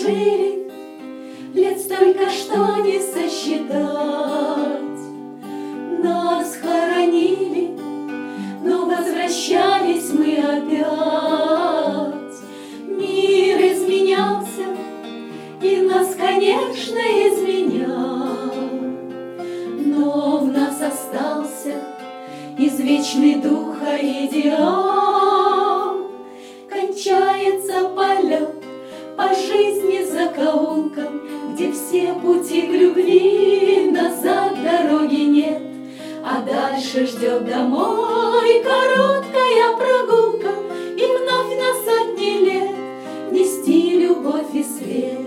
прожили, лет столько, что не сосчитать. Нас хоронили, но возвращались мы опять. Мир изменялся, и нас, конечно, изменял, но в нас остался извечный духа идеал. Кончается полет по жизни закоулкам, где все пути к любви, назад дороги нет, а дальше ждет домой короткая прогулка, и вновь на сотни лет нести любовь и свет.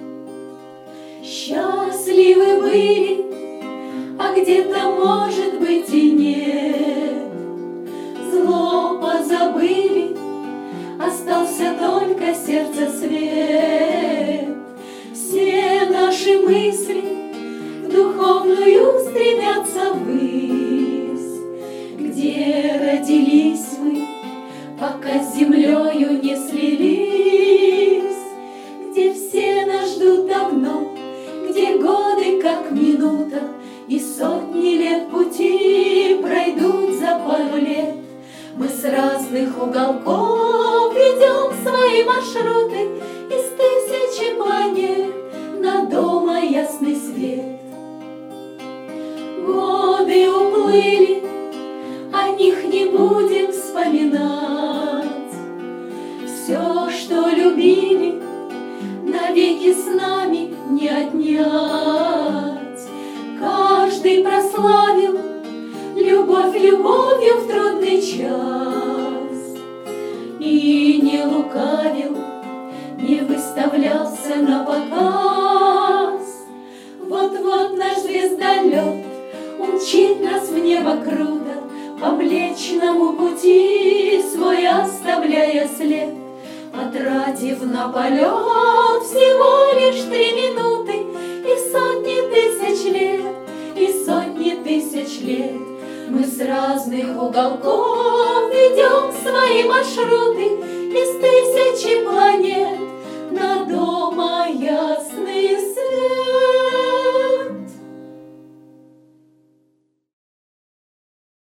Счастливы были, а где-то, может быть, и нет. Зло позабыли, остался только сердце свет. Все наши мысли в духовную стремятся ввысь, где родились мы, пока с землею не слились, где все нас ждут давно, где годы как минута, и сотни лет пути пройдут за пару лет. Мы с разных уголков ведем свои маршруты из тысячи планет на дома ясный свет. Годы уплыли, о них не будем вспоминать. Все, что любили, навеки с нами не отнять. Каждый прославил любовь любовью в трудный час, и не лукавил, не выставлялся на показ. Вот-вот наш звездолет умчит нас в небо круто, по Млечному пути свой оставляя след. Потратив на полет всего лишь 3 минуты, и сотни тысяч лет, и сотни тысяч лет, мы с разных уголков ведем свои маршруты из тысячи планет на дома ясный